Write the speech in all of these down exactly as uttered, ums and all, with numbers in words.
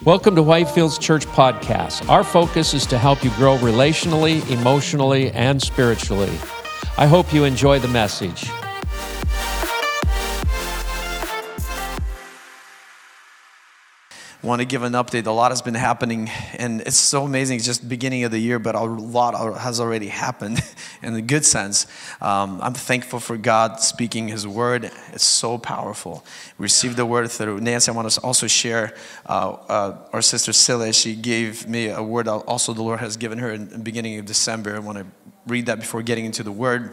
Welcome to Whitefields Church Podcast. Our focus is to help you grow relationally, emotionally, and spiritually. I hope you enjoy the message. I want to give an update. A lot has been happening, and it's so amazing. It's just the beginning of the year, but a lot has already happened in the good sense. Um, I'm thankful for God speaking His word. It's so powerful. We received the word through Nancy. I want to also share uh, uh, our sister Scylla. She gave me a word also the Lord has given her in the beginning of December. I want to read that before getting into the word.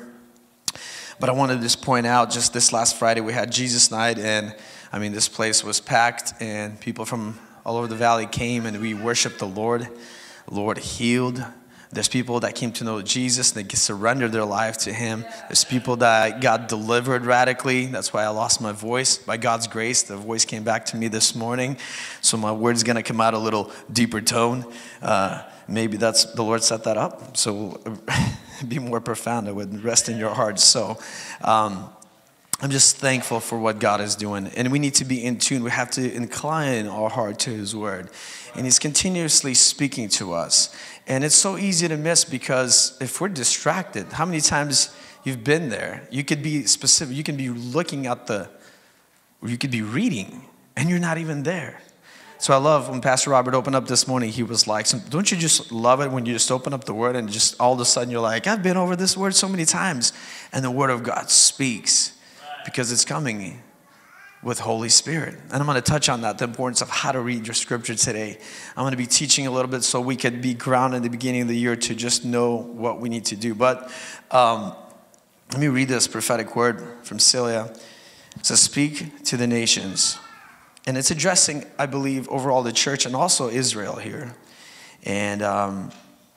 But I want to just point out, just this last Friday, we had Jesus Night, and I mean, this place was packed, and people from all over the valley came, and we worshiped the Lord. The Lord healed. There's people that came to know Jesus, and they surrendered their life to Him. There's people that got delivered radically. That's why I lost my voice. By God's grace, the voice came back to me this morning, so my word's going to come out a little deeper tone. Uh, maybe that's the Lord set that up, so be more profound. It would rest in your heart. So, um, I'm just thankful for what God is doing. And we need to be in tune. We have to incline our heart to His word. And He's continuously speaking to us. And it's so easy to miss because if we're distracted, how many times you've been there? You could be specific. You can be looking at the, or you could be reading, and you're not even there. So I love when Pastor Robert opened up this morning, he was like, don't you just love it when you just open up the word and just all of a sudden you're like, I've been over this word so many times. And the word of God speaks. Because it's coming with Holy Spirit. And I'm going to touch on that, the importance of how to read your scripture today. I'm going to be teaching a little bit so we could be grounded in the beginning of the year to just know what we need to do. But um, let me read this prophetic word from Celia. It says, speak to the nations. And it's addressing, I believe, overall the church and also Israel here. And um,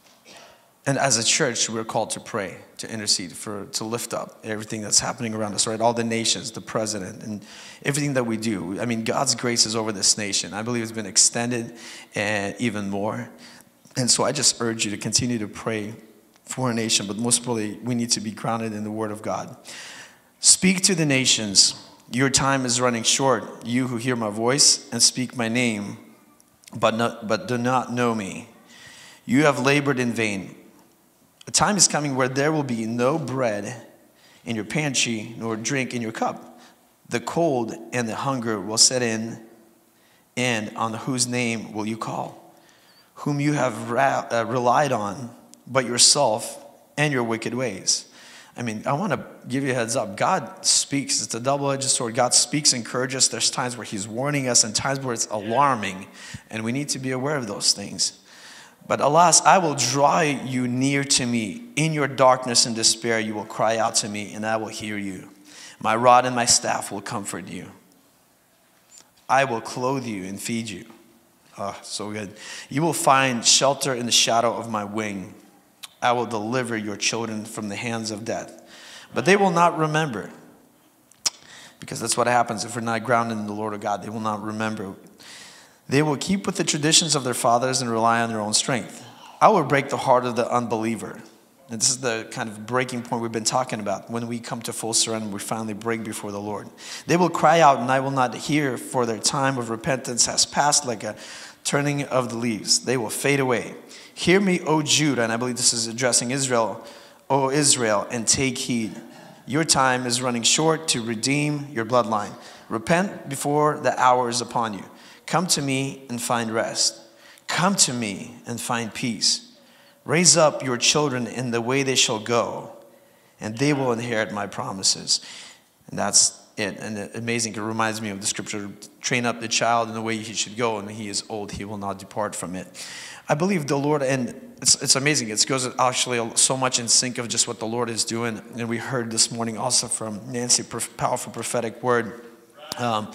and as a church, we're called to pray, to intercede, for to lift up everything that's happening around us, right? All the nations, the president, and everything that we do. I mean, God's grace is over this nation. I believe it's been extended and even more. And so I just urge you to continue to pray for a nation, but most probably we need to be grounded in the Word of God. Speak to the nations. Your time is running short. You who hear my voice and speak my name, but not, but do not know me. You have labored in vain. A time is coming where there will be no bread in your pantry, nor drink in your cup. The cold and the hunger will set in, and on whose name will you call? Whom you have ra- uh, relied on, but yourself and your wicked ways. I mean, I want to give you a heads up. God speaks. It's a double-edged sword. God speaks, encourages us. There's times where He's warning us and times where it's alarming, and we need to be aware of those things. But alas, I will draw you near to me. In your darkness and despair, you will cry out to me, and I will hear you. My rod and my staff will comfort you. I will clothe you and feed you. Oh, so good. You will find shelter in the shadow of my wing. I will deliver your children from the hands of death. But they will not remember. Because that's what happens if we're not grounded in the Lord of God. They will not remember. They will keep with the traditions of their fathers and rely on their own strength. I will break the heart of the unbeliever. And this is the kind of breaking point we've been talking about. When we come to full surrender, we finally break before the Lord. They will cry out, and I will not hear, for their time of repentance has passed like a turning of the leaves. They will fade away. Hear me, O Judah, and I believe this is addressing Israel. O Israel, and take heed. Your time is running short to redeem your bloodline. Repent before the hour is upon you. Come to me and find rest. Come to me and find peace. Raise up your children in the way they shall go, and they will inherit my promises. And that's it. And amazing. It reminds me of the scripture, train up the child in the way he should go, and when he is old, he will not depart from it. I believe the Lord, and it's it's amazing. It goes actually so much in sync of just what the Lord is doing. And we heard this morning also from Nancy, powerful prophetic word. Um,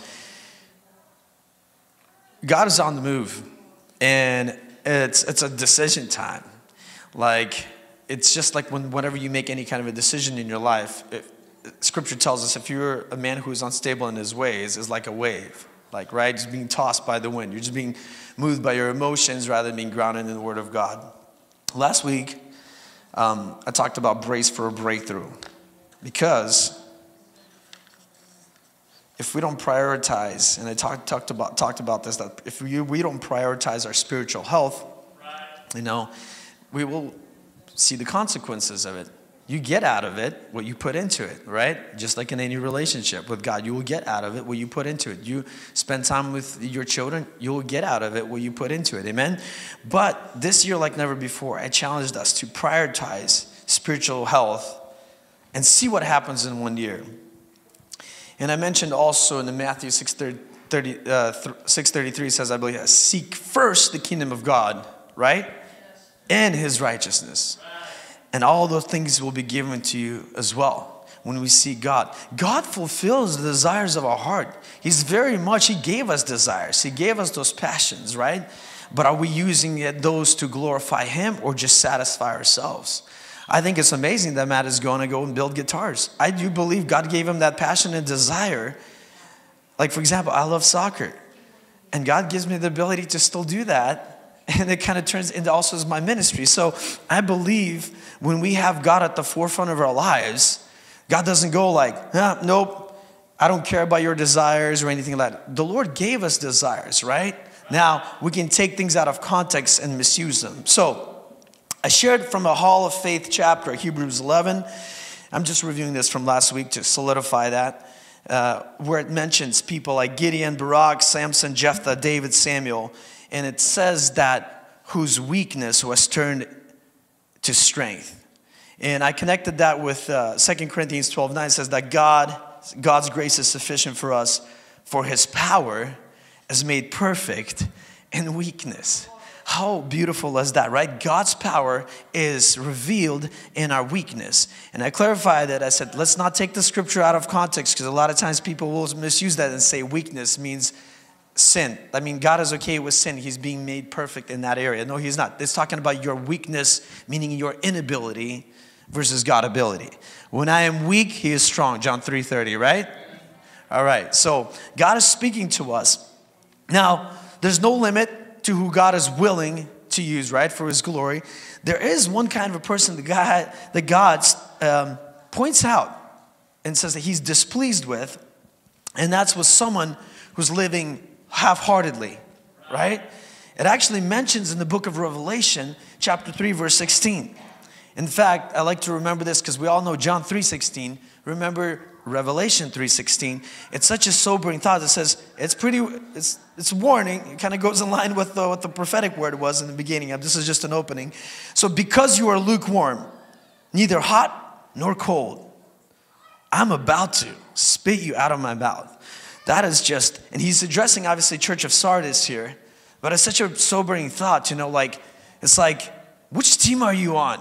God is on the move, and it's it's a decision time. Like, it's just like when whenever you make any kind of a decision in your life, it, Scripture tells us if you're a man who is unstable in his ways, is like a wave, like, right? Just being tossed by the wind. You're just being moved by your emotions rather than being grounded in the Word of God. Last week, um, I talked about brace for a breakthrough, because if we don't prioritize, and I talked talked about talked about this, that if we, we don't prioritize our spiritual health, you know, we will see the consequences of it. You get out of it what you put into it, right? Just like in any relationship with God, you will get out of it what you put into it. You spend time with your children, you will get out of it what you put into it, amen? But this year, like never before, I challenged us to prioritize spiritual health and see what happens in one year. And I mentioned also in the Matthew six thirty-three, uh, six thirty-three says, I believe, seek first the kingdom of God, right? Yes. And his righteousness. And all those things will be given to you as well when we see God. God fulfills the desires of our heart. He's very much, he gave us desires. He gave us those passions, right? But are we using it, those to glorify him or just satisfy ourselves? I think it's amazing that Matt is going to go and build guitars. I do believe God gave him that passion and desire. Like, for example, I love soccer. And God gives me the ability to still do that. And it kind of turns into also as my ministry. So I believe when we have God at the forefront of our lives, God doesn't go like, ah, nope, I don't care about your desires or anything like that. The Lord gave us desires, right? Now, we can take things out of context and misuse them. So I shared from a Hall of Faith chapter, Hebrews eleven. I'm just reviewing this from last week to solidify that, uh, where it mentions people like Gideon, Barak, Samson, Jephthah, David, Samuel. And it says that whose weakness was turned to strength. And I connected that with uh, Second Corinthians twelve nine. It says that God, God's grace is sufficient for us, for his power is made perfect in weakness. How beautiful is that, right? God's power is revealed in our weakness. And I clarified that. I said, let's not take the scripture out of context, because a lot of times people will misuse that and say weakness means sin. I mean, God is okay with sin. He's being made perfect in that area. No, he's not. It's talking about your weakness, meaning your inability versus God's ability. When I am weak, he is strong. John three thirty, right? All right. So God is speaking to us. Now, there's no limit to who God is willing to use, right, for his glory. There is one kind of a person that God, that God um, points out and says that he's displeased with, and that's with someone who's living half-heartedly, right? It actually mentions in the book of Revelation, chapter three, verse sixteen. In fact, I like to remember this because we all know John three sixteen. Remember Revelation three sixteen. It's such a sobering thought. It says, it's pretty, it's it's warning. It kind of goes in line with the, what the prophetic word was in the beginning. This is just an opening. So because you are lukewarm, neither hot nor cold, I'm about to spit you out of my mouth. That is just, and he's addressing obviously Church of Sardis here, but it's such a sobering thought, you know, like, it's like, which team are you on?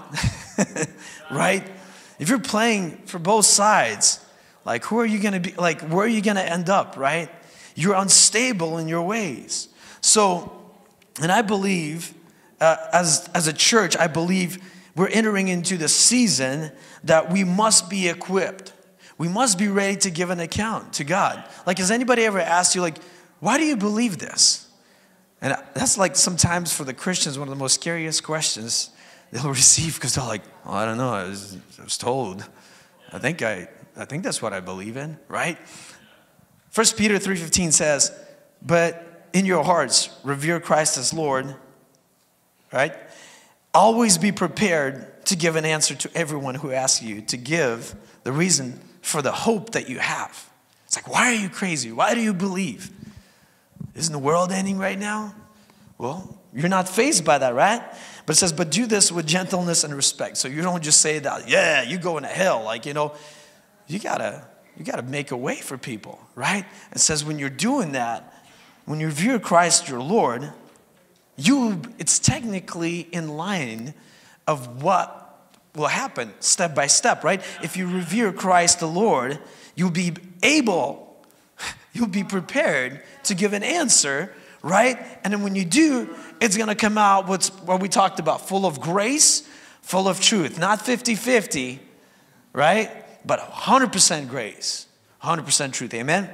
Right? If you're playing for both sides, like, who are you going to be, like, where are you going to end up, right? You're unstable in your ways. So, and I believe, uh, as, as a church, I believe we're entering into the season that we must be equipped. We must be ready to give an account to God. Like, has anybody ever asked you, like, why do you believe this? And that's like sometimes for the Christians, one of the most scariest questions they'll receive, because they're like, oh, I don't know, I was, I was told. I think I, I think that's what I believe in, right? First Peter three fifteen says, but in your hearts, revere Christ as Lord, right? Always be prepared to give an answer to everyone who asks you to give the reason for the hope that you have. It's like, why are you crazy? Why do you believe? Isn't the world ending right now? Well, you're not fazed by that, right? But it says, but do this with gentleness and respect. So you don't just say that, yeah, you're going to hell. Like, you know, you gotta, you gotta make a way for people, right? It says when you're doing that, when you revere Christ your Lord, you, it's technically in line of what will happen step by step, right? If you revere Christ the Lord, you'll be able, you'll be prepared to give an answer, right? And then when you do, it's going to come out what's what we talked about, full of grace, full of truth. Not fifty-fifty, right? But one hundred percent grace, one hundred percent truth, amen?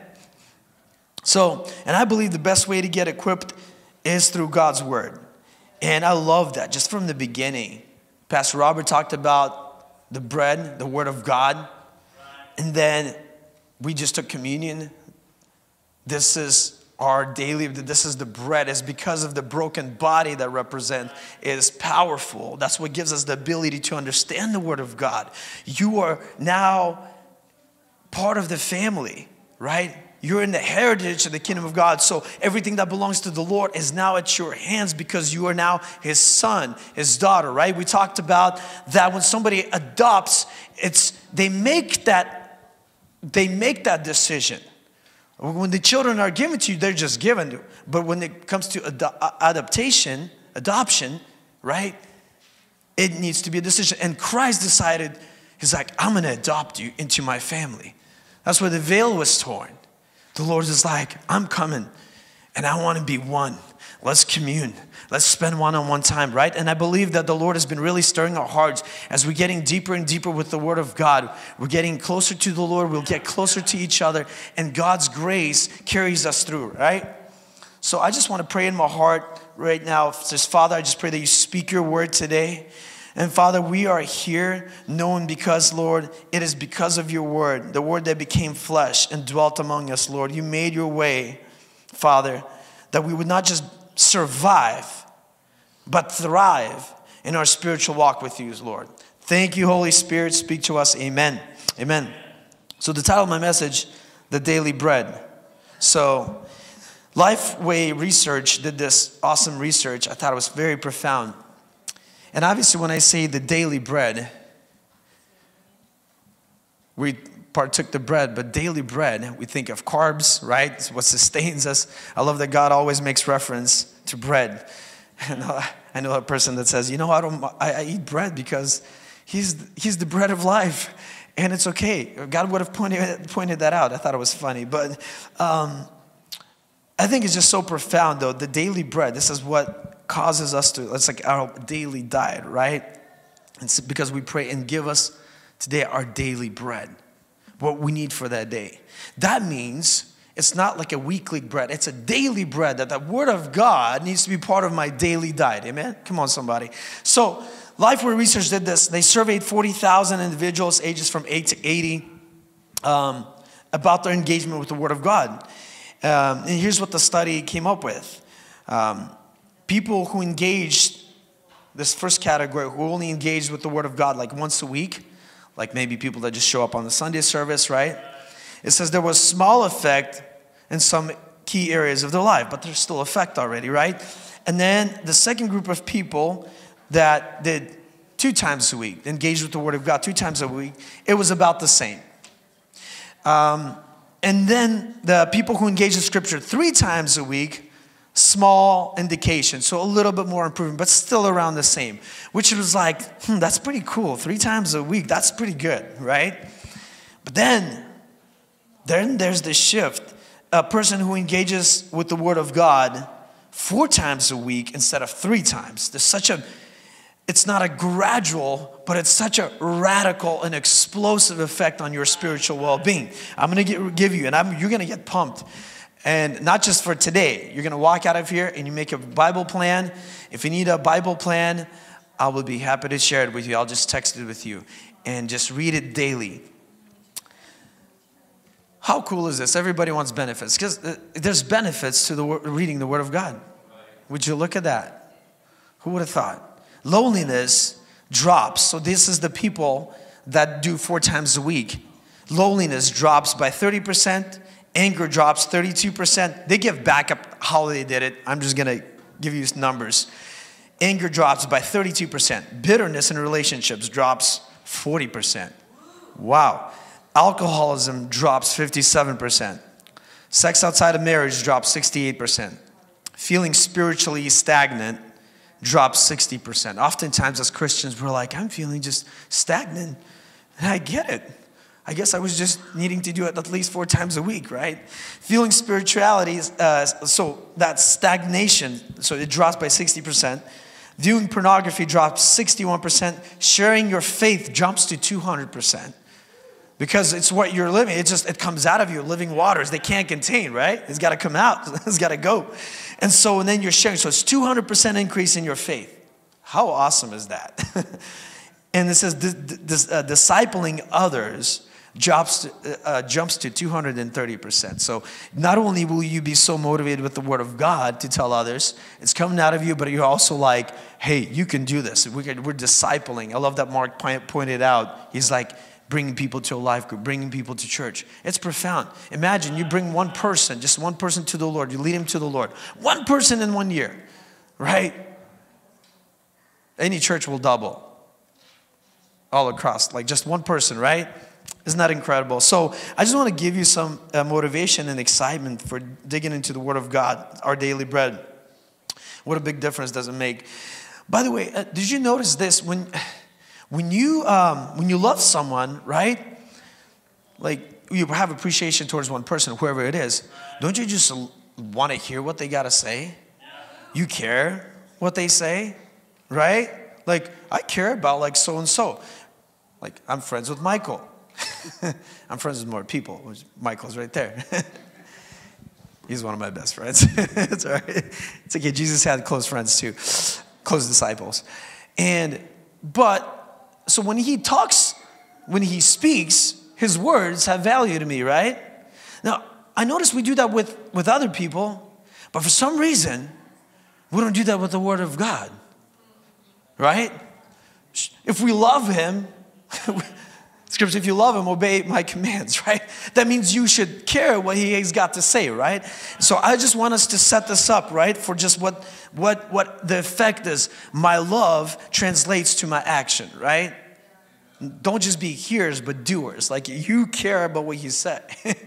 So, and I believe the best way to get equipped is through God's word. And I love that, just from the beginning. Pastor Robert talked about the bread, the word of God. And then we just took communion this is our daily, this is the bread, is because of the broken body that represent is powerful. That's what gives us the ability to understand the Word of God. You are now part of the family, right? You're in the heritage of the kingdom of God. So everything that belongs to the Lord is now at your hands because you are now His son, His daughter, right? We talked about that when somebody adopts, it's they make that they make that decision. When the children are given to you, they're just given. But when it comes to ad- adaptation, adoption, right? It needs to be a decision. And Christ decided, He's like, I'm going to adopt you into my family. That's where the veil was torn. The Lord is like, I'm coming and I want to be one. Let's commune. Let's spend one-on-one time, right? And I believe that the Lord has been really stirring our hearts as we're getting deeper and deeper with the Word of God. We're getting closer to the Lord. We'll get closer to each other. And God's grace carries us through, right? So I just want to pray in my heart right now. It says, Father, I just pray that you speak your word today. And Father, we are here knowing because, Lord, it is because of your word, the word that became flesh and dwelt among us, Lord. You made your way, Father, that we would not just survive, but thrive in our spiritual walk with you, Lord. Thank you, Holy Spirit. Speak to us. Amen. Amen. So the title of my message, The Daily Bread. So Lifeway Research did this awesome research. I thought it was very profound. And obviously when I say the daily bread, we partook the bread, but daily bread, we think of carbs, right? It's what sustains us. I love that God always makes reference to bread. And I know a person that says, you know, I don't, I, I eat bread because he's he's the bread of life, and it's okay. God would have pointed pointed that out. I thought it was funny, but um, I think it's just so profound, though. The daily bread. This is what causes us to. It's like our daily diet, right? It's because we pray and give us today our daily bread, what we need for that day. That means it's not like a weekly bread. It's a daily bread, that the Word of God needs to be part of my daily diet. Amen? Come on, somebody. So Lifeway Research did this. They surveyed forty thousand individuals, ages from eight to eighty, um, about their engagement with the Word of God. Um, and here's what the study came up with. Um, people who engaged, this first category, who only engaged with the Word of God like once a week, like maybe people that just show up on the Sunday service, right? It says there was small effect in some key areas of their life, but there's still effect already, right? And then the second group of people that did two times a week, engaged with the Word of God two times a week, it was about the same. Um, and then the people who engaged in Scripture three times a week, small indication, so a little bit more improvement, but still around the same, which was like, hmm, that's pretty cool. Three times a week, that's pretty good, right? But then, then there's the shift. A person who engages with the Word of God four times a week instead of three times. There's such a, it's not a gradual, but it's such a radical and explosive effect on your spiritual well-being. I'm going to give you, and I'm, you're going to get pumped. And not just for today. You're going to walk out of here and you make a Bible plan. If you need a Bible plan, I will be happy to share it with you. I'll just text it with you. And just read it daily. How cool is this? Everybody wants benefits. Because there's benefits to the reading the Word of God. Would you look at that? Who would have thought? Loneliness drops. So this is the people that do four times a week. Loneliness drops by thirty percent. Anger drops thirty-two percent. They give backup how they did it. I'm just going to give you numbers. Anger drops by thirty-two percent. Bitterness in relationships drops forty percent. Wow. Alcoholism drops fifty-seven percent. Sex outside of marriage drops sixty-eight percent. Feeling spiritually stagnant drops sixty percent. Oftentimes as Christians, we're like, I'm feeling just stagnant. And I get it. I guess I was just needing to do it at least four times a week, right? Feeling spirituality, uh, so that's stagnation, so it drops by sixty percent. Viewing pornography drops sixty-one percent. Sharing your faith jumps to two hundred percent. Because it's what you're living. It just, it comes out of you, living waters. They can't contain, right? It's got to come out. It's got to go. And so, and then you're sharing. So it's two hundred percent increase in your faith. How awesome is that? And it says, uh, discipling others jumps to, uh, jumps to two hundred thirty percent. So not only will you be so motivated with the Word of God to tell others, it's coming out of you, but you're also like, hey, you can do this. We can, we're discipling. I love that Mark pointed out. He's like, bringing people to a life group, bringing people to church. It's profound. Imagine you bring one person, just one person to the Lord. You lead him to the Lord. One person in one year, right? Any church will double all across, like just one person, right? Isn't that incredible? So I just want to give you some uh, motivation and excitement for digging into the Word of God, our daily bread. What a big difference does it make? By the way, uh, did you notice this? When... When you um, when you love someone, right? Like you have appreciation towards one person, whoever it is. Don't you just want to hear what they got to say? You care what they say, right? Like I care about like so and so. Like I'm friends with Michael. I'm friends with more people. Michael's right there. He's one of my best friends. It's all right. It's okay. Jesus had close friends too, close disciples, and but. So when he talks, when he speaks, his words have value to me, right? Now, I notice we do that with, with other people, but for some reason, we don't do that with the Word of God, right? If we love him, Scripture, if you love him, obey my commands, right? That means you should care what he has got to say, right? So I just want us to set this up, right? For just what, what, what the effect is. My love translates to my action, right? Don't just be hearers, but doers. Like you care about what you say.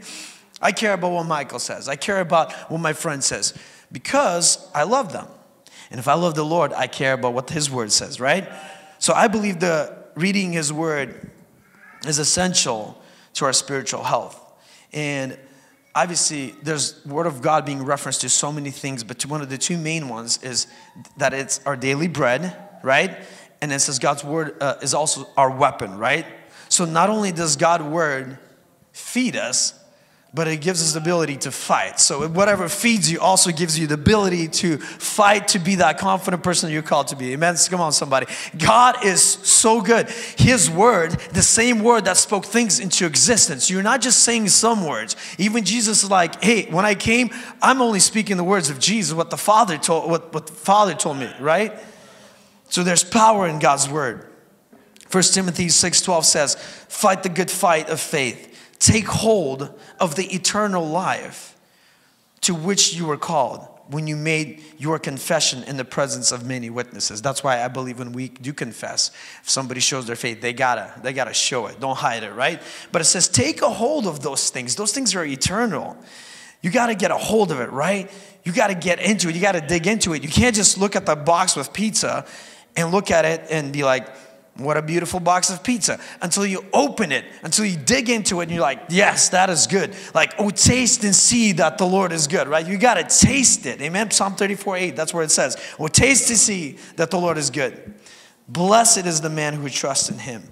I care about what Michael says. I care about what my friend says because I love them. And if I love the Lord, I care about what his word says, right? So I believe the reading his word is essential to our spiritual health. And obviously, there's Word of God being referenced to so many things, but one of the two main ones is that it's our daily bread, right? And it says God's Word uh, is also our weapon, right? So not only does God's Word feed us, but it gives us the ability to fight. So whatever feeds you also gives you the ability to fight to be that confident person you're called to be. Amen? Come on, somebody. God is so good. His word, the same word that spoke things into existence. You're not just saying some words. Even Jesus is like, hey, when I came, I'm only speaking the words of Jesus, what the Father told, what, what the Father told me, right? So there's power in God's word. First Timothy six twelve says, fight the good fight of faith. Take hold of the eternal life to which you were called when you made your confession in the presence of many witnesses. That's why I believe when we do confess, if somebody shows their faith, they gotta, they gotta show it. Don't hide it, right? But it says, take a hold of those things. Those things are eternal. You gotta get a hold of it, right? You gotta get into it. You gotta dig into it. You can't just look at the box with pizza and look at it and be like, what a beautiful box of pizza. Until you open it, until you dig into it and you're like, yes, that is good. Like, oh, taste and see that the Lord is good, right? You got to taste it. Amen. Psalm thirty-four eight, that's where it says, oh, taste and see that the Lord is good. Blessed is the man who trusts in him.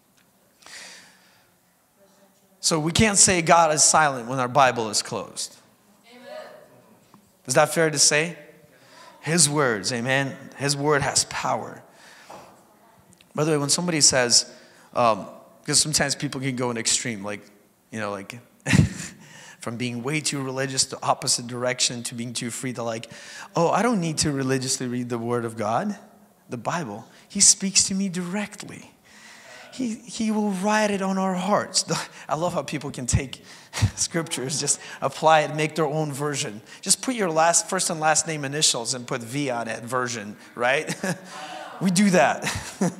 So we can't say God is silent when our Bible is closed. Amen. Is that fair to say? His words, amen. His word has power. By the way, when somebody says, um, because sometimes people can go in extreme, like, you know, like from being way too religious to opposite direction to being too free to like, oh, I don't need to religiously read the Word of God, the Bible. He speaks to me directly. He, he will write it on our hearts. I love how people can take scriptures, just apply it, make their own version. Just put your last, first and last name initials and put V on it, version, right? We do that.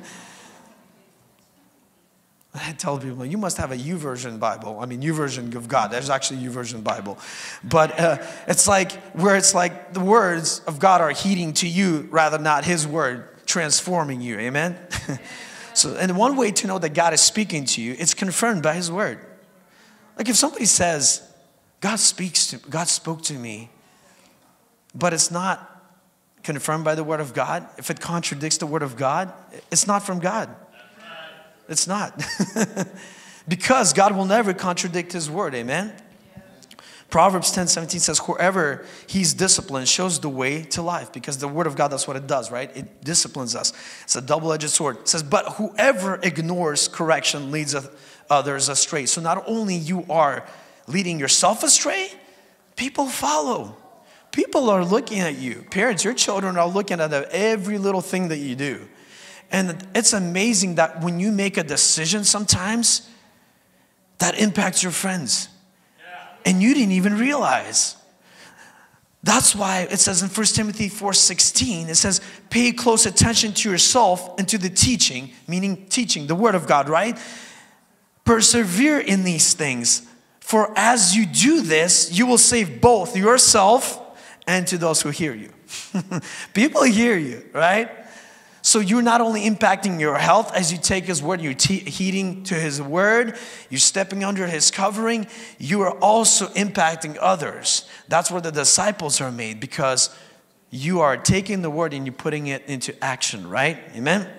I tell people, you must have a YouVersion Bible. I mean, YouVersion of God. There's actually a YouVersion Bible. But uh, it's like, where it's like the words of God are heeding to you rather than not his word transforming you. Amen? So, and one way to know that God is speaking to you, it's confirmed by his word. Like if somebody says, God speaks to, God spoke to me, but it's not confirmed by the word of God, if it contradicts the word of God, it's not from God. It's not. Because God will never contradict his word, amen? Proverbs ten seventeen says, whoever he's disciplined shows the way to life. Because the word of God, that's what it does, right? It disciplines us. It's a double-edged sword. It says, but whoever ignores correction leads others astray. So not only you are leading yourself astray, people follow. People are looking at you. Parents, your children are looking at every little thing that you do. And it's amazing that when you make a decision sometimes, that impacts your friends. And you didn't even realize. That's why it says in First Timothy four sixteen, it says, pay close attention to yourself and to the teaching, meaning teaching, the word of God, right? Persevere in these things. For as you do this, you will save both yourself and to those who hear you. People hear you, right? So you're not only impacting your health as you take His word, you're te- heeding to His word, you're stepping under His covering, you are also impacting others. That's where the disciples are made, because you are taking the word and you're putting it into action, right? Amen?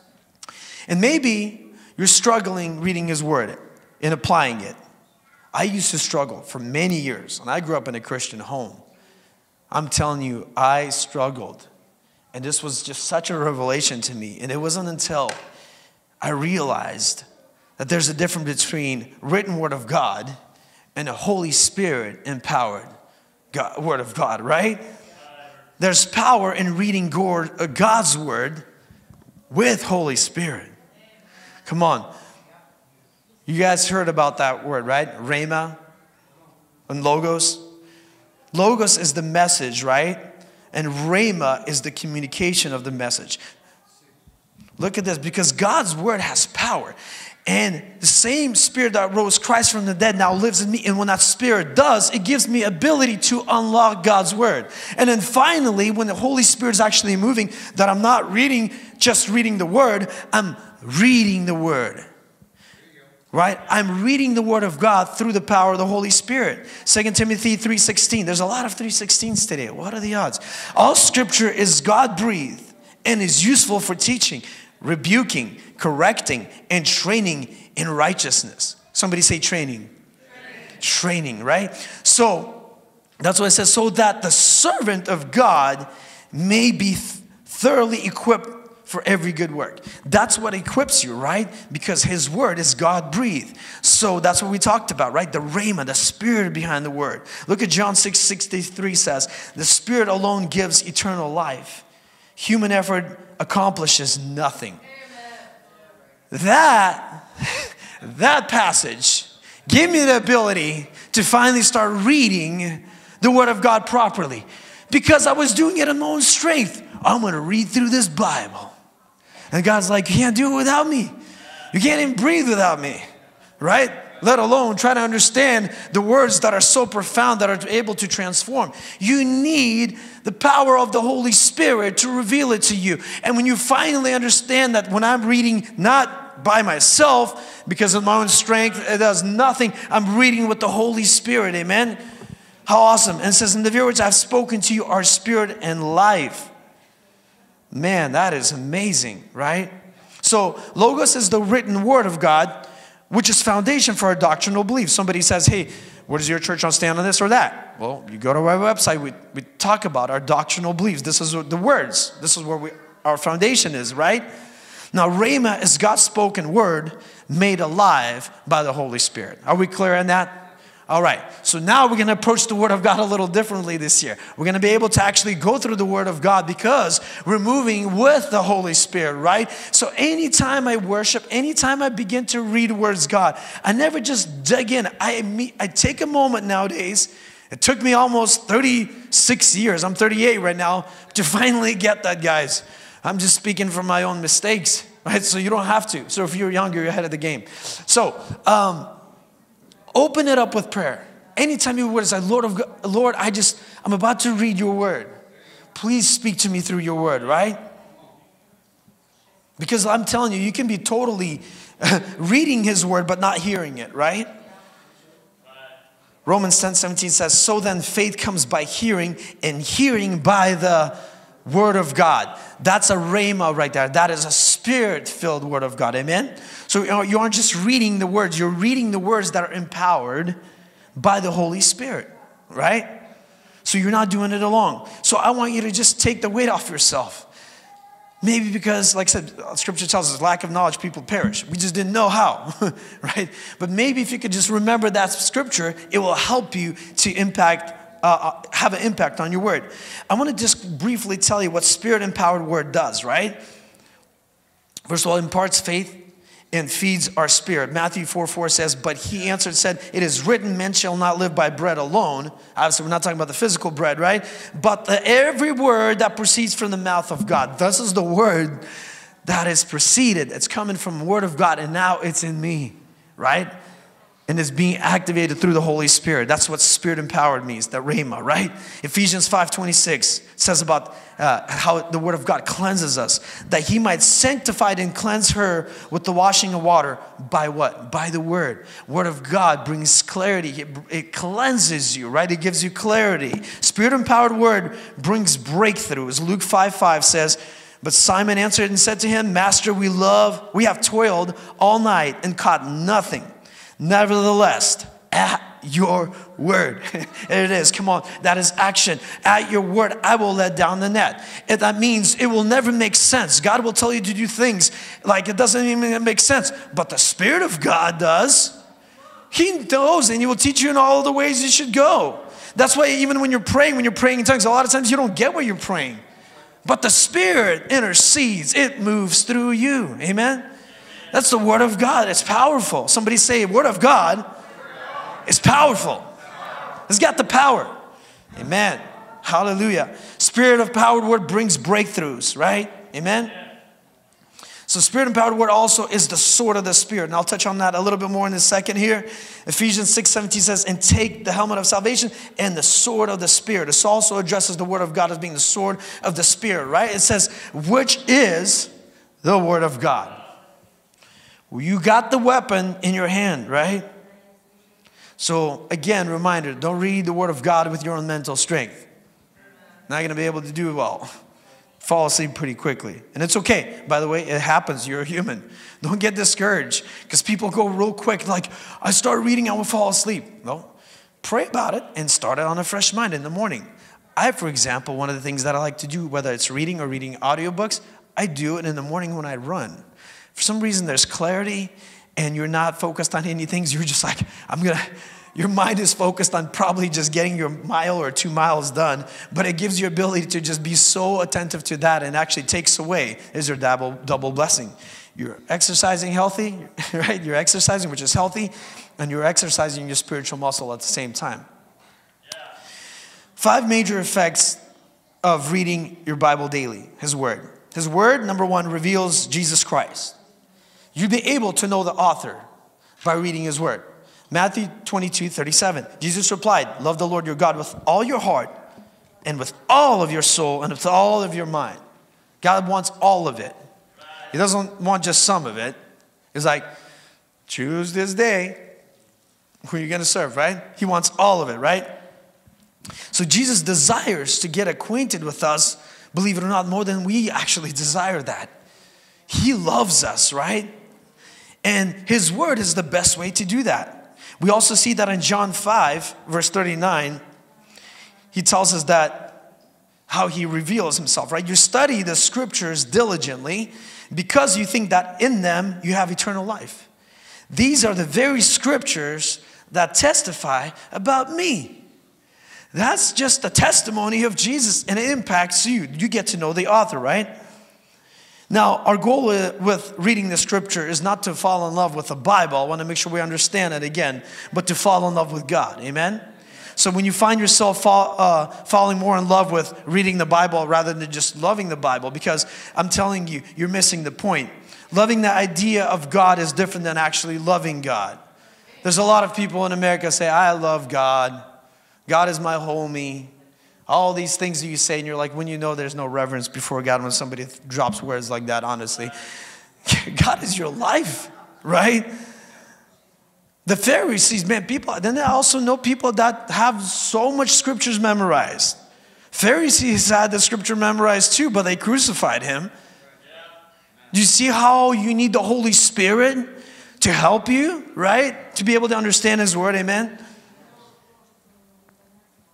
And maybe you're struggling reading His word and applying it. I used to struggle for many years, and I grew up in a Christian home. I'm telling you, I struggled. And this was just such a revelation to me. And it wasn't until I realized that there's a difference between written word of God and a Holy Spirit empowered God, word of God, right? There's power in reading God's word with Holy Spirit. Come on. You guys heard about that word, right? Rhema and Logos. Logos is the message, right? And Rhema is the communication of the message. Look at this, because God's word has power. And the same Spirit that rose Christ from the dead now lives in me. And when that Spirit does, it gives me ability to unlock God's word. And then finally, when the Holy Spirit is actually moving, that I'm not reading, just reading the word, I'm reading the word. Right? I'm reading the word of God through the power of the Holy Spirit. Second Timothy three sixteen. There's a lot of three sixteens today. What are the odds? All scripture is God-breathed and is useful for teaching, rebuking, correcting, and training in righteousness. Somebody say training. Training, training, right? So, that's what it says. So that the servant of God may be thoroughly equipped for every good work. That's what equips you, right? Because His word is God-breathed. So that's what we talked about, right? The rhema, the Spirit behind the word. Look at John six sixty-three says, the Spirit alone gives eternal life. Human effort accomplishes nothing. Amen. That, that passage gave me the ability to finally start reading the word of God properly. Because I was doing it in my own strength. I'm going to read through this Bible. And God's like, you can't do it without me. You can't even breathe without me, right? Let alone try to understand the words that are so profound that are able to transform. You need the power of the Holy Spirit to reveal it to you. And when you finally understand that when I'm reading not by myself, because of my own strength, it does nothing. I'm reading with the Holy Spirit, amen? How awesome. And it says, in the very words I've spoken to you are spirit and life. Man, that is amazing, right? So, Logos is the written word of God, which is foundation for our doctrinal belief. Somebody says, hey, where does your church stand on this or that? Well, you go to our website, we, we talk about our doctrinal beliefs. This is the words. This is where we, our foundation is, right? Now, Rhema is God's spoken word made alive by the Holy Spirit. Are we clear on that? All right, so now we're going to approach the Word of God a little differently this year. We're going to be able to actually go through the Word of God because we're moving with the Holy Spirit, right? So anytime I worship, anytime I begin to read words God, I never just dig in. I, I take a moment nowadays. It took me almost thirty-six years. I'm thirty-eight right now to finally get that, guys. I'm just speaking from my own mistakes, right? So you don't have to. So if you're younger, you're ahead of the game. So, um... open it up with prayer. Anytime you word, say, Lord of God, Lord, I just, I'm about to read your word. Please speak to me through your word, right? Because I'm telling you, you can be totally reading His word, but not hearing it, right? Romans ten seventeen says, so then faith comes by hearing, and hearing by the word of God. That's a rhema right there. That is a Spirit-filled word of God. Amen? So you aren't just reading the words. You're reading the words that are empowered by the Holy Spirit. right? So you're not doing it alone. So I want you to just take the weight off yourself. Maybe because, like I said, Scripture tells us, lack of knowledge, people perish. We just didn't know how, right? But maybe if you could just remember that Scripture, it will help you to impact, uh, have an impact on your word. I want to just briefly tell you what Spirit-empowered word does, right? First of all, it imparts faith and feeds our spirit. Matthew four four says, but he answered and said, it is written, men shall not live by bread alone. Obviously, we're not talking about the physical bread, right? But the, every word that proceeds from the mouth of God. This is the word that is proceeded. It's coming from the word of God, and now it's in me, right? And it's being activated through the Holy Spirit. That's what Spirit-empowered means, the rhema, right? Ephesians five twenty-six says about uh, how the word of God cleanses us, that he might sanctify and cleanse her with the washing of water. By what? By the word. Word of God brings clarity. It, it cleanses you, right? It gives you clarity. Spirit-empowered word brings breakthrough. As Luke five five says, but Simon answered and said to him, Master, we love, we have toiled all night and caught nothing. Nevertheless, at your word. There it is. Come on. That is action. At your word, I will let down the net. And that means it will never make sense. God will tell you to do things like it doesn't even make sense. But the Spirit of God does. He knows, and he will teach you in all the ways you should go. That's why even when you're praying, when you're praying in tongues, a lot of times you don't get what you're praying. But the Spirit intercedes. It moves through you. Amen? That's the word of God. It's powerful. Somebody say, word of God is powerful. It's got the power. Amen. Hallelujah. Spirit of powered word brings breakthroughs, right? Amen. So Spirit empowered word also is the sword of the Spirit. And I'll touch on that a little bit more in a second here. Ephesians six seventeen says, and take the helmet of salvation and the sword of the Spirit. This also addresses the word of God as being the sword of the Spirit, right? It says, which is the word of God. Well, you got the weapon in your hand, right? So again, reminder, don't read the word of God with your own mental strength. Not going to be able to do it well. Fall asleep pretty quickly. And it's okay. By the way, it happens. You're a human. Don't get discouraged because people go real quick. Like, I start reading, I will fall asleep. No. Pray about it and start it on a fresh mind in the morning. I, for example, one of the things that I like to do, whether it's reading or reading audiobooks, I do it in the morning when I run. For some reason, there's clarity and you're not focused on any things. You're just like, I'm going to, your mind is focused on probably just getting your mile or two miles done. But it gives you ability to just be so attentive to that and actually takes away, is your double, double blessing. You're exercising healthy, right? You're exercising, which is healthy, and you're exercising your spiritual muscle at the same time. Yeah. Five major effects of reading your Bible daily, His Word. His Word, number one, reveals Jesus Christ. You'll be able to know the author by reading His Word. Matthew twenty-two thirty-seven. Jesus replied, love the Lord your God with all your heart and with all of your soul and with all of your mind. God wants all of it. He doesn't want just some of it. He's like, choose this day who you're going to serve, right? He wants all of it, right? So Jesus desires to get acquainted with us, believe it or not, more than we actually desire that. He loves us, right? And His Word is the best way to do that. We also see that in John five, verse thirty-nine, He tells us that how He reveals Himself, right? You study the Scriptures diligently because you think that in them you have eternal life. These are the very Scriptures that testify about me. That's just a testimony of Jesus, and it impacts you. You get to know the author, right? Now, our goal with reading the Scripture is not to fall in love with the Bible. I want to make sure we understand it again, but to fall in love with God. Amen? So when you find yourself fall, uh, falling more in love with reading the Bible rather than just loving the Bible, because I'm telling you, you're missing the point. Loving the idea of God is different than actually loving God. There's a lot of people in America say, I love God. God is my homie. All these things that you say, and you're like, when you know there's no reverence before God when somebody drops words like that, honestly. God is your life, right? The Pharisees, man, people, then I also know people that have so much scriptures memorized. Pharisees had the scripture memorized too, but they crucified Him. Do you see how you need the Holy Spirit to help you, right? To be able to understand His Word, amen?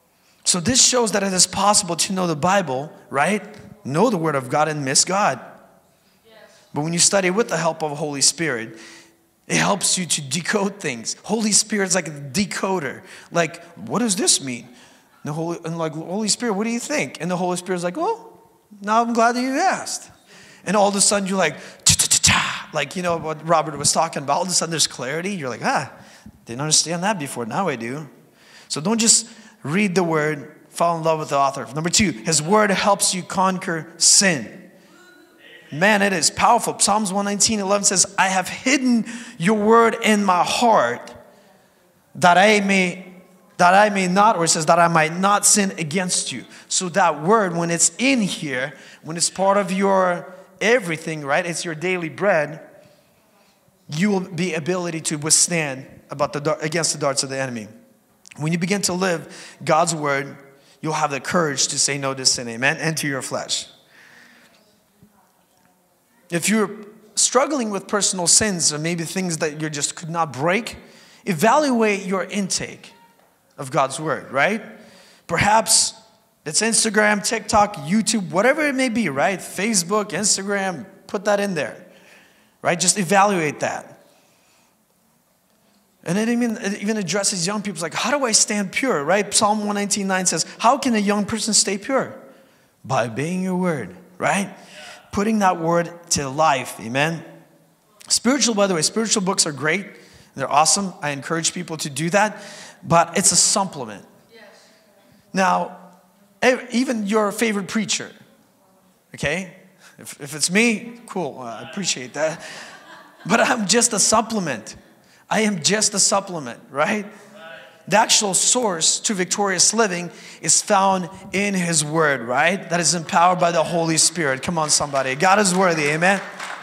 So this shows that it is possible to know the Bible, right? Know the Word of God and miss God. Yes. But when you study with the help of the Holy Spirit, it helps you to decode things. Holy Spirit's like a decoder. Like, what does this mean? And the Holy, and like, Holy Spirit, what do you think? And the Holy Spirit's like, oh, now I'm glad that you asked. And all of a sudden you're like, cha-cha-cha-cha. Like, you know what Robert was talking about. All of a sudden there's clarity. You're like, ah, didn't understand that before. Now I do. So don't just read the Word, fall in love with the author. Number two, His Word helps you conquer sin. Man, it is powerful. Psalms one nineteen, eleven says, I have hidden your word in my heart that I may, that I may not, or it says that I might not sin against you. So that word, when it's in here, when it's part of your everything, right? It's your daily bread. You will be ability to withstand about the against the darts of the enemy. When you begin to live God's word, you'll have the courage to say no to sin, amen, and to your flesh. If you're struggling with personal sins or maybe things that you just could not break, evaluate your intake of God's word, right? Perhaps it's Instagram, TikTok, YouTube, whatever it may be, right? Facebook, Instagram, put that in there, right? Just evaluate that. And it even, it even addresses young people. It's like, how do I stand pure, right? Psalm one nineteen nine says, how can a young person stay pure? By obeying your word, right? Putting that word to life, amen? Spiritual, by the way, spiritual books are great. They're awesome. I encourage people to do that. But it's a supplement. Yes. Now, even your favorite preacher, okay? If, if it's me, cool. I appreciate that. But I'm just a supplement. I am just a supplement, right? The actual source to victorious living is found in His Word, right? That is empowered by the Holy Spirit. Come on, somebody. God is worthy, amen?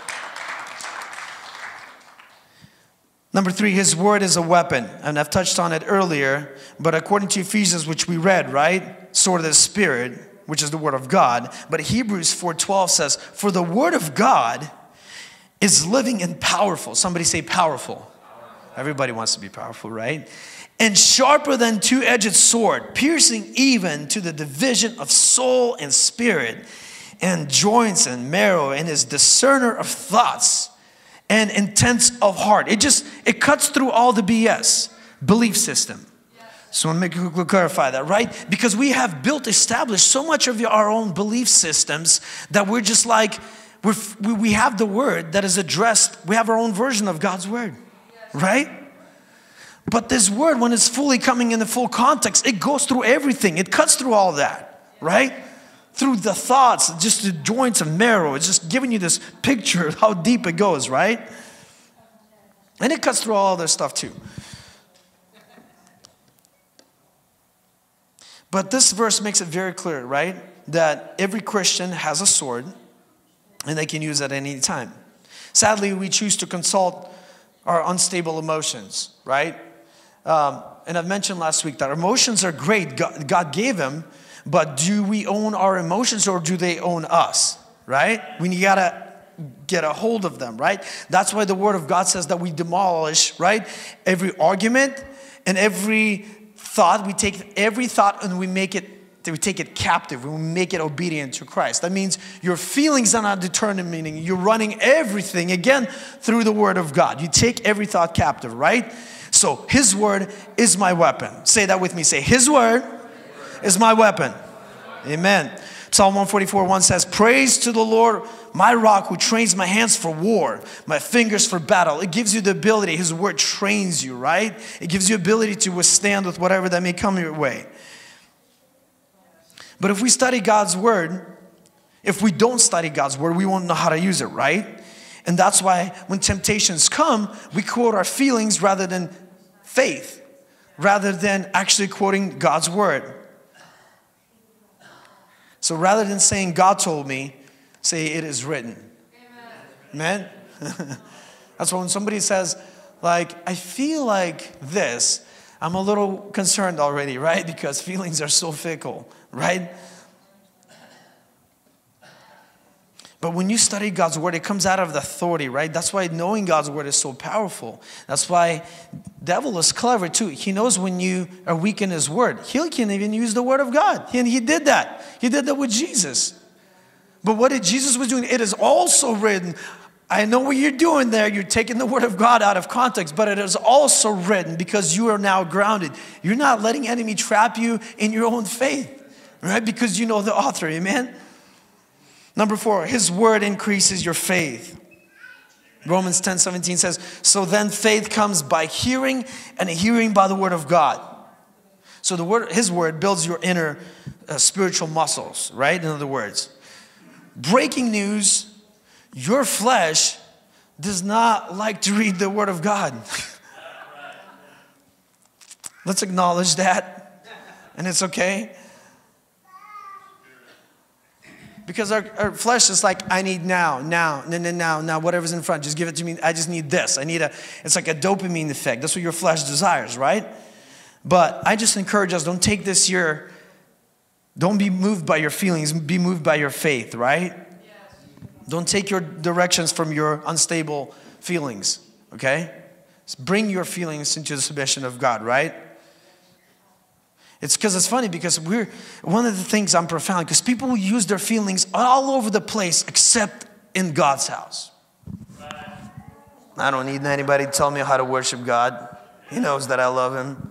Number three, His Word is a weapon. And I've touched on it earlier, but according to Ephesians, which we read, right? Sword of the Spirit, which is the Word of God. But Hebrews four twelve says, for the Word of God is living and powerful. Somebody say powerful. Everybody wants to be powerful, right? And sharper than two-edged sword, piercing even to the division of soul and spirit, and joints and marrow, and is discerner of thoughts and intents of heart. It just, it cuts through all the B S, belief system. So I want to make, clarify that, right? Because we have built, established so much of our own belief systems that we're just like, we're, we have the word that is addressed, we have our own version of God's word, right? But this word, when it's fully coming in the full context, it goes through everything. It cuts through all that, right? Through the thoughts, just the joints of marrow. It's just giving you this picture of how deep it goes, right? And it cuts through all other stuff too. But this verse makes it very clear, right? That every Christian has a sword and they can use it at any time. Sadly, we choose to consult our unstable emotions, right? Um, and I've mentioned last week that emotions are great. God, God gave them, but do we own our emotions or do they own us, right? We gotta get a hold of them, right? That's why the Word of God says that we demolish, right? Every argument and every thought, we take every thought and we make it, we take it captive. We make it obedient to Christ. That means your feelings are not determining. You're running everything, again, through the Word of God. You take every thought captive, right? So His Word is my weapon. Say that with me. Say, His Word is my weapon. Amen. Psalm one forty-four one says, praise to the Lord, my rock, who trains my hands for war, my fingers for battle. It gives you the ability. His Word trains you, right? It gives you ability to withstand with whatever that may come your way. But if we study God's Word, if we don't study God's Word, we won't know how to use it, right? And that's why when temptations come, we quote our feelings rather than faith, rather than actually quoting God's Word. So rather than saying, God told me, say, it is written. Amen? Amen? That's why when somebody says, like, I feel like this, I'm a little concerned already, right? Because feelings are so fickle, right? But when you study God's Word, it comes out of the authority, right? That's why knowing God's Word is so powerful. That's why devil is clever too. He knows when you are weak in his word. He can even use the word of God. And he did that. He did that with Jesus. But what did Jesus was doing? It is also written. I know what you're doing there. You're taking the word of God out of context, but it is also written because you are now grounded. You're not letting enemy trap you in your own faith, right? Because you know the author, amen? Number four, his word increases your faith. Romans ten seventeen says, so then faith comes by hearing, and hearing by the word of God. So the word, his word builds your inner uh, spiritual muscles, right? In other words, breaking news, your flesh does not like to read the word of God. Let's acknowledge that, and it's okay. Because our, our flesh is like, I need now, now, now, now, now, whatever's in front, just give it to me. I just need this. I need a, it's like a dopamine effect. That's what your flesh desires, right? But I just encourage us, don't take this year, don't be moved by your feelings, be moved by your faith, right? Yes. Don't take your directions from your unstable feelings, okay? Just bring your feelings into the submission of God, right? It's because it's funny because we're, one of the things I'm profound, because people will use their feelings all over the place except in God's house. I don't need anybody to tell me how to worship God. He knows that I love him.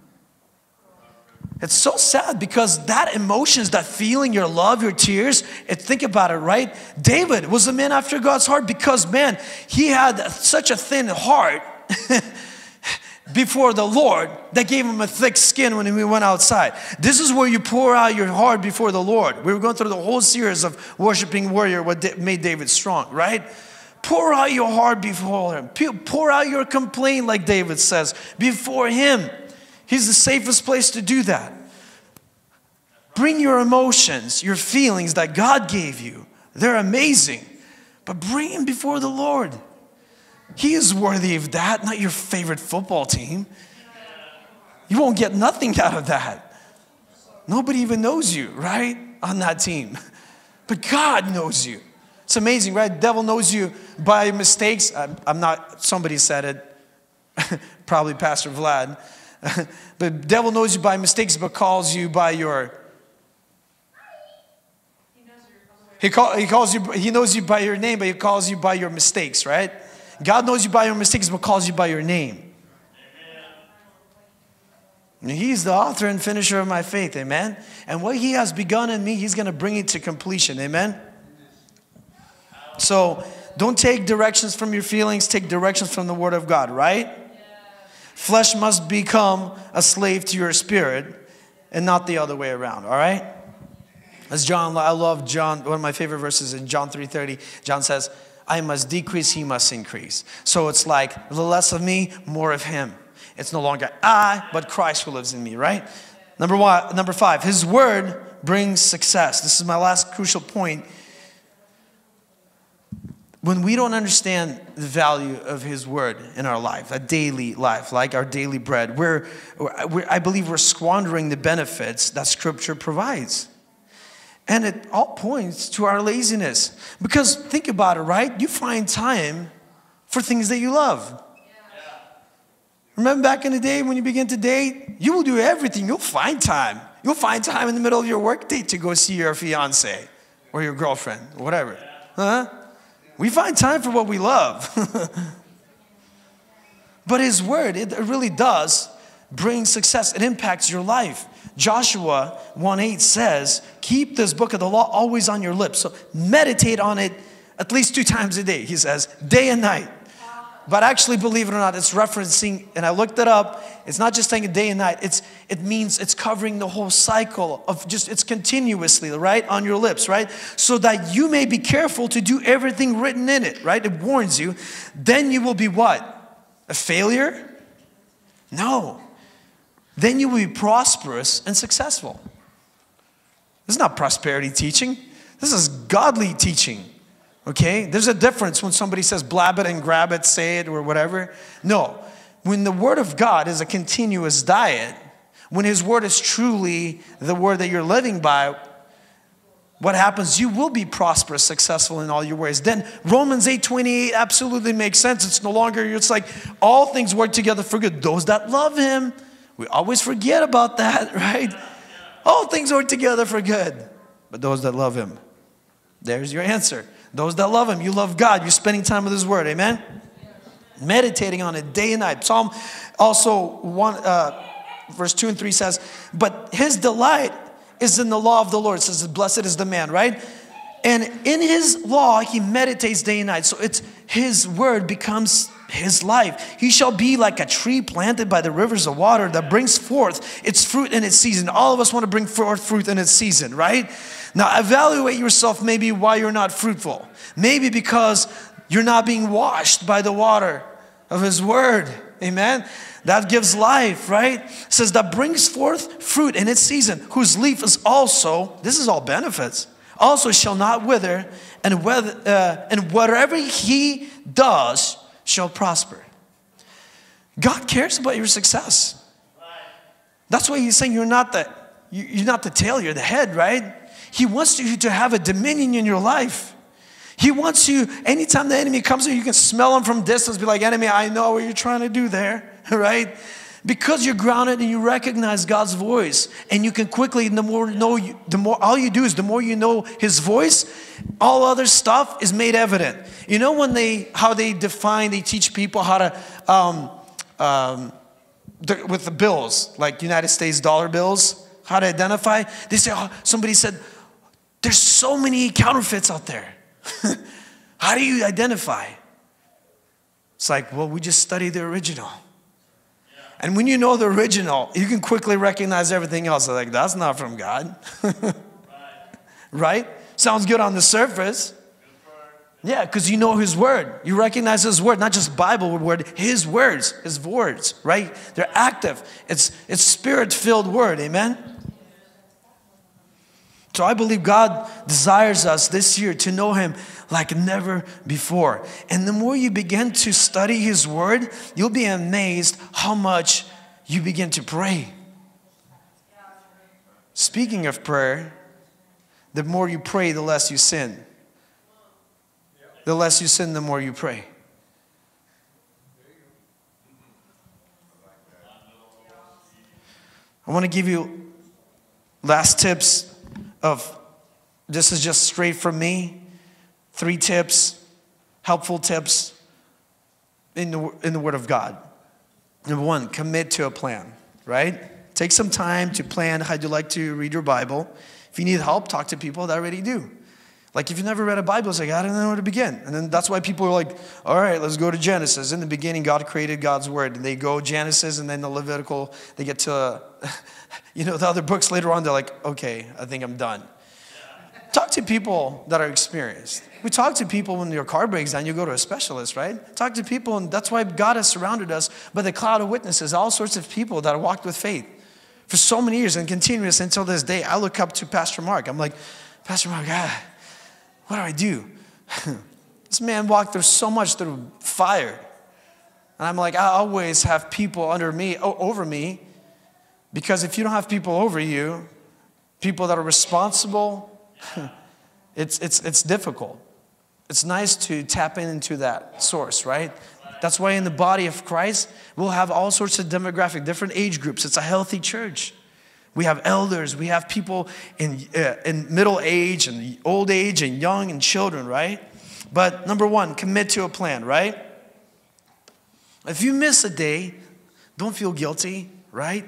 It's so sad because that emotions, that feeling, your love, your tears, it, think about it, right? David was a man after God's heart because, man, he had such a thin heart before the Lord that gave him a thick skin when we went outside. This is where you pour out your heart before the Lord. We were going through the whole series of worshiping warrior, what made David strong, right? Pour out your heart before him. Pour out your complaint, like David says, before him. He's the safest place to do that. Bring your emotions, your feelings that God gave you. They're amazing. But bring them before the Lord. He is worthy of that, not your favorite football team. You won't get nothing out of that. Nobody even knows you, right, on that team. But God knows you. It's amazing, right? The devil knows you by mistakes. I'm, I'm not, somebody said it, probably Pastor Vlad. But the devil knows you by mistakes, but calls you by your, he, call, he calls you, he knows you by your name, but he calls you by your mistakes, right? God knows you by your mistakes, but calls you by your name. Amen. He's the author and finisher of my faith, amen? And what he has begun in me, he's going to bring it to completion, amen? So, don't take directions from your feelings, take directions from the word of God, right? Yeah. Flesh must become a slave to your spirit and not the other way around, all right? As John, I love John, one of my favorite verses in John three thirty, John says, I must decrease, he must increase. So it's like, a little less of me, more of him. It's no longer I, but Christ who lives in me, right? Number one, number five, his word brings success. This is my last crucial point. When we don't understand the value of his word in our life, a daily life, like our daily bread, we're, we're, I believe we're squandering the benefits that Scripture provides. And it all points to our laziness. Because think about it, right? You find time for things that you love. Yeah. Remember back in the day when you begin to date? You will do everything. You'll find time. You'll find time in the middle of your work day to go see your fiance or your girlfriend, or whatever. Huh? We find time for what we love. But his word, it really does bring success. It impacts your life. Joshua one eight says, keep this book of the law always on your lips. So meditate on it at least two times a day, he says, day and night. But actually, believe it or not, it's referencing, and I looked it up, it's not just saying a day and night, it's it means it's covering the whole cycle of just, it's continuously, right, on your lips, right? So that you may be careful to do everything written in it, right? It warns you. Then you will be what? A failure? No. Then you will be prosperous and successful. This is not prosperity teaching. This is godly teaching. Okay? There's a difference when somebody says blab it and grab it, say it, or whatever. No. When the word of God is a continuous diet, when his word is truly the word that you're living by, what happens? You will be prosperous, successful in all your ways. Then Romans eight twenty-eight absolutely makes sense. It's no longer, it's like all things work together for good. Those that love him. We always forget about that, right? All things work together for good. But those that love him. There's your answer. Those that love him. You love God. You're spending time with his word. Amen? Meditating on it day and night. Psalm also one, uh, verse two and three says, but his delight is in the law of the Lord. It says, blessed is the man, right? And in his law, he meditates day and night. So it's his word becomes his life. He shall be like a tree planted by the rivers of water that brings forth its fruit in its season. All of us want to bring forth fruit in its season, right? Now evaluate yourself maybe why you're not fruitful. Maybe because you're not being washed by the water of his word. Amen. That gives life, right? It says that brings forth fruit in its season, whose leaf is also, this is all benefits, also shall not wither, and, whether, uh, and whatever he does shall prosper. God cares about your success. That's why he's saying you're not the, you're not the tail, you're the head, right? He wants you to have a dominion in your life. He wants you, anytime the enemy comes in, you can smell him from distance, be like, enemy, I know what you're trying to do there, right? Because you're grounded and you recognize God's voice, and you can quickly, the more know you, the more, all you do is the more you know his voice, all other stuff is made evident. You know when they, how they define, they teach people how to, um, um, the, with the bills, like United States dollar bills, how to identify. They say, oh, somebody said, there's so many counterfeits out there. How do you identify? It's like, well, we just study the original. Yeah. And when you know the original, you can quickly recognize everything else. They're like, that's not from God. Right. Right? Sounds good on the surface. Yeah, because you know his word. You recognize his word, not just Bible word, his words, his words, right? They're active. It's, it's spirit-filled word, amen? So I believe God desires us this year to know him like never before. And the more you begin to study his word, you'll be amazed how much you begin to pray. Speaking of prayer, the more you pray, the less you sin. The less you sin, the more you pray. I want to give you last tips of, this is just straight from me, three tips, helpful tips in the, in the Word of God. Number one, commit to a plan, right? Take some time to plan how you like to read your Bible. If you need help, talk to people that already do. Like if you've never read a Bible, it's like, I don't know where to begin. And then that's why people are like, all right, let's go to Genesis. In the beginning, God created God's word. And they go Genesis and then the Levitical, they get to, uh, you know, the other books later on, they're like, okay, I think I'm done. Talk to people that are experienced. We talk to people when your car breaks down, you go to a specialist, right? Talk to people, and that's why God has surrounded us by the cloud of witnesses, all sorts of people that walked with faith for so many years and continuous until this day. I look up to Pastor Mark. I'm like, Pastor Mark, God, what do I do? This man walked through so much through fire. And I'm like, I always have people under me, over me, because if you don't have people over you, people that are responsible, it's, it's, it's difficult. It's nice to tap into that source, right? That's why in the body of Christ, we'll have all sorts of demographic, different age groups. It's a healthy church. We have elders, we have people in, uh, in middle age and old age and young and children, right? But number one, commit to a plan, right? If you miss a day, don't feel guilty, right?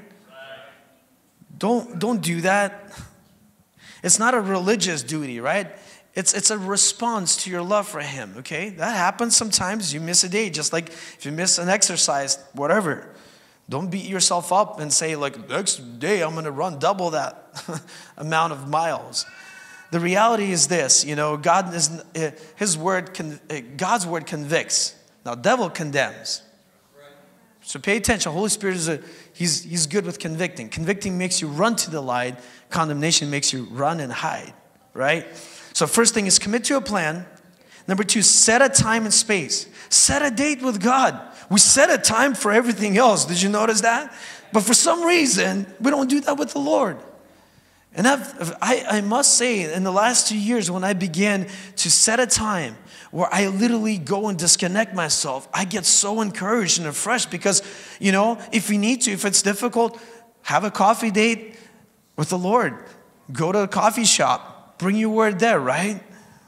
Don't, don't do that. It's not a religious duty, right? It's, it's a response to your love for him, okay? That happens sometimes. You miss a day, just like if you miss an exercise, whatever. Don't beat yourself up and say, like, next day I'm going to run double that amount of miles. The reality is this, you know, God is, his word, God's word convicts. Now, devil condemns. So pay attention. Holy Spirit is a, he's, he's good with convicting. Convicting makes you run to the light. Condemnation makes you run and hide, right? So first thing is commit to a plan. Number two, set a time and space. Set a date with God. We set a time for everything else. Did you notice that? But for some reason, we don't do that with the Lord. And I've, I, I must say, in the last two years, when I began to set a time where I literally go and disconnect myself, I get so encouraged and refreshed because, you know, if you need to, if it's difficult, have a coffee date with the Lord. Go to a coffee shop. Bring your word there, right?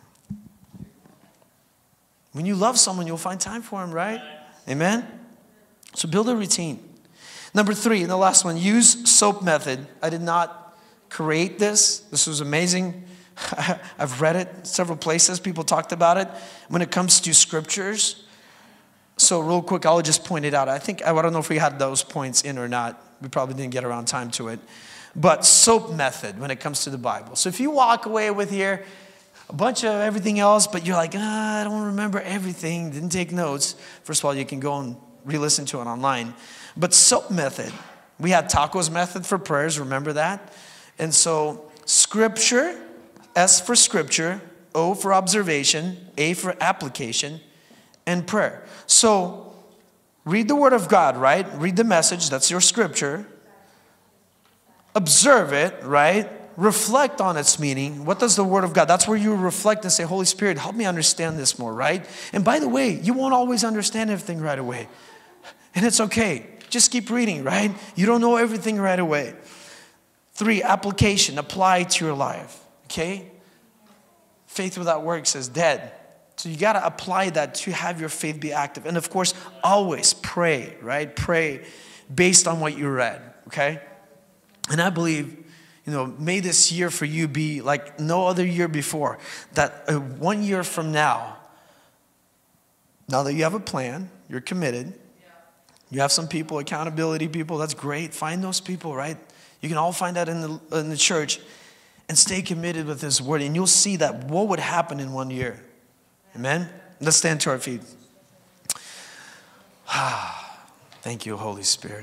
When you love someone, you'll find time for him, right? Amen? So build a routine. Number three, and the last one, use SOAP method. I did not create this. This was amazing. I've read it several places. People talked about it when it comes to scriptures. So real quick, I'll just point it out. I think, I don't know if we had those points in or not. We probably didn't get around time to it. But SOAP method when it comes to the Bible. So if you walk away with here a bunch of everything else, but you're like, ah, I don't remember everything, didn't take notes. First of all, you can go and re-listen to it online. But SOAP method. We had Taco's method for prayers, remember that? And so scripture, S for scripture, O for observation, A for application, and prayer. So read the word of God, right? Read the message, that's your scripture. Observe it, right? Reflect on its meaning. What does the word of God? That's where you reflect and say, Holy Spirit, help me understand this more, right? And by the way, you won't always understand everything right away. And it's okay. Just keep reading, right? You don't know everything right away. Three, application. Apply to your life, okay? Faith without works is dead. So you got to apply that to have your faith be active. And of course, always pray, right? Pray based on what you read, okay? And I believe, you know, may this year for you be like no other year before. That uh, one year from now, now that you have a plan, you're committed, you have some people, accountability people, that's great. Find those people, right? You can all find that in the, in the church and stay committed with this word. And you'll see that what would happen in one year. Amen? Let's stand to our feet. Thank you, Holy Spirit.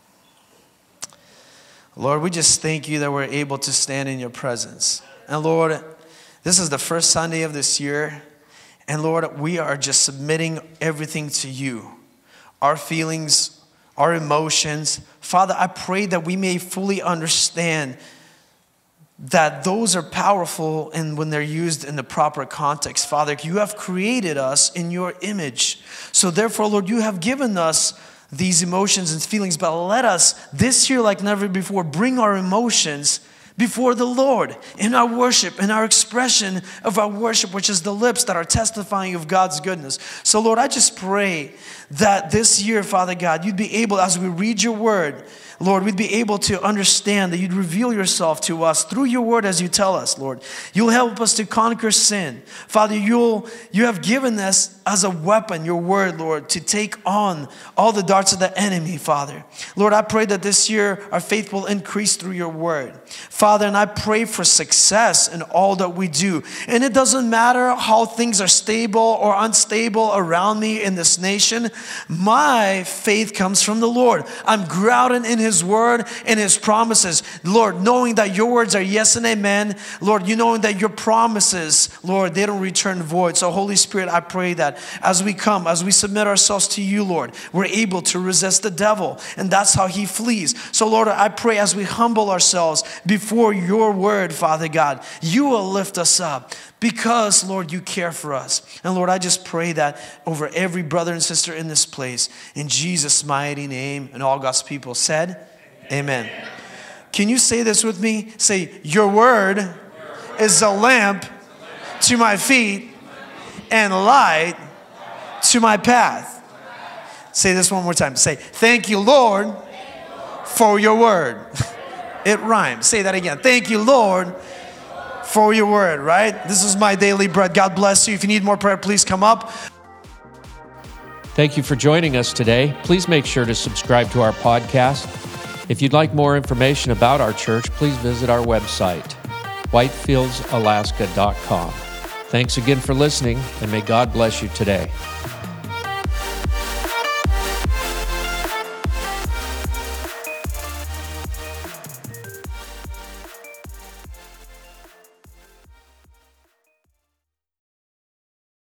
Lord, we just thank you that we're able to stand in your presence. And Lord, this is the first Sunday of this year. And Lord, we are just submitting everything to you. Our feelings, our emotions. Father, I pray that we may fully understand that those are powerful and when they're used in the proper context. Father, you have created us in your image. So therefore, Lord, you have given us these emotions and feelings, but let us this year like never before bring our emotions before the Lord in our worship, in our expression of our worship, which is the lips that are testifying of God's goodness. So Lord, I just pray that this year, Father God, you'd be able, as we read your word, Lord, we'd be able to understand that you'd reveal yourself to us through your word as you tell us, Lord. You'll help us to conquer sin. Father, you'll, you have given us as a weapon, your word, Lord, to take on all the darts of the enemy, Father. Lord, I pray that this year our faith will increase through your word. Father, and I pray for success in all that we do. And it doesn't matter how things are stable or unstable around me in this nation. My faith comes from the Lord. I'm grounded in his word and his promises. Lord, knowing that your words are yes and amen. Lord, you knowing that your promises, Lord, they don't return void. So Holy Spirit, I pray that as we come, as we submit ourselves to you, Lord, we're able to resist the devil. And that's how he flees. So Lord, I pray as we humble ourselves before your word, Father God, you will lift us up. Because, Lord, you care for us. And Lord, I just pray that over every brother and sister in this place. In Jesus' mighty name. And all God's people said, amen. Amen. Can you say this with me? Say, your word is a lamp to my feet and light to my path. Say this one more time. Say, thank you, Lord, for your word. It rhymes. Say that again. Thank you, Lord, for your word, right? This is my daily bread. God bless you. If you need more prayer, please come up. Thank you for joining us today. Please make sure to subscribe to our podcast. If you'd like more information about our church, please visit our website, whitefields alaska dot com. Thanks again for listening, and may God bless you today.